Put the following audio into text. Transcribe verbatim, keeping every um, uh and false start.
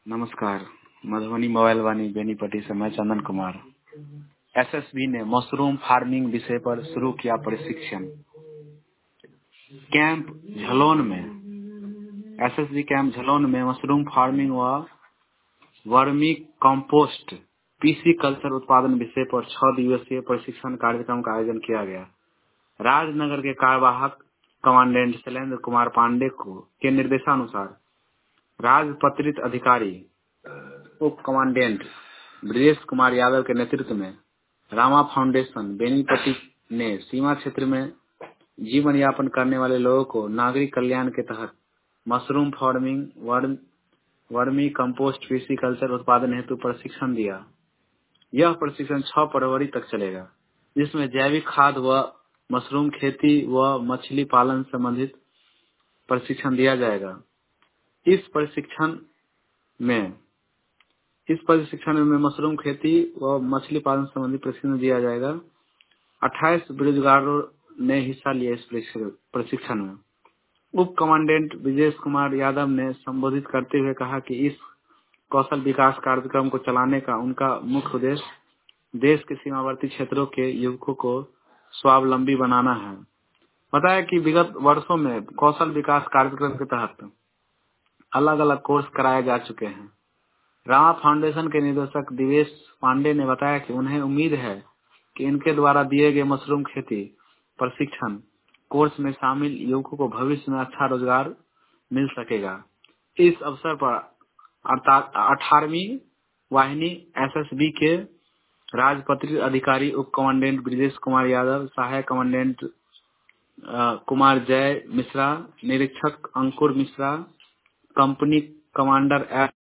नमस्कार। मधुबनी मोबाइल वाणी बेनीपट्टी से मैं चंदन कुमार। एसएसबी ने मशरूम फार्मिंग विषय पर शुरू किया प्रशिक्षण। कैंप झलोन में एसएसबी कैंप झलोन में मशरूम फार्मिंग व वर्मी कंपोस्ट पीसी कल्चर उत्पादन विषय पर छह दिवसीय प्रशिक्षण कार्यक्रम का आयोजन किया गया। राजनगर के कार्यवाहक कमांडेंट शैलेंद्र कुमार पांडे को के निर्देशानुसार राजपत्रित अधिकारी उप कमांडेंट ब्रजेश कुमार यादव के नेतृत्व में रामा फाउंडेशन बेनीपट्टी ने सीमा क्षेत्र में जीवन यापन करने वाले लोगों को नागरिक कल्याण के तहत mushroom farming, worm, vermicompost, PC culture उत्पादन हेतु प्रशिक्षण दिया। यह प्रशिक्षण छह फरवरी तक चलेगा, जिसमें जैविक खाद व मशरूम खेती व मछली पालन संबंधित प्रशिक्षण दिया जाएगा। इस प्रशिक्षण में इस प्रशिक्षण में मशरूम खेती व मछली पालन संबंधी प्रशिक्षण दिया जाएगा। अट्ठाईस बेरोजगारों ने हिस्सा लिया इस प्रशिक्षण में। उप कमांडेंट ब्रजेश कुमार यादव ने संबोधित करते हुए कहा कि इस कौशल विकास कार्यक्रम को चलाने का उनका मुख्य उद्देश्य देश के सीमावर्ती क्षेत्रों के युवकों को स्वावलंबी बनाना है। बताया कि विगत वर्षों में कौशल विकास कार्यक्रम के तहत अलग अलग कोर्स कराए जा चुके हैं। रामा फाउंडेशन के निदेशक दिवेश पांडे ने बताया कि उन्हें उम्मीद है कि इनके द्वारा दिए गए मशरूम खेती प्रशिक्षण कोर्स में शामिल युवकों को भविष्य में अच्छा रोजगार मिल सकेगा। इस अवसर पर अठारहवीं वाहिनी एसएसबी के राजपत्रित अधिकारी उप कमांडेंट ब्रजेश कुमार यादव, सहायक कमांडेंट कुमार जय मिश्रा, निरीक्षक Ankur Mishra, company commander S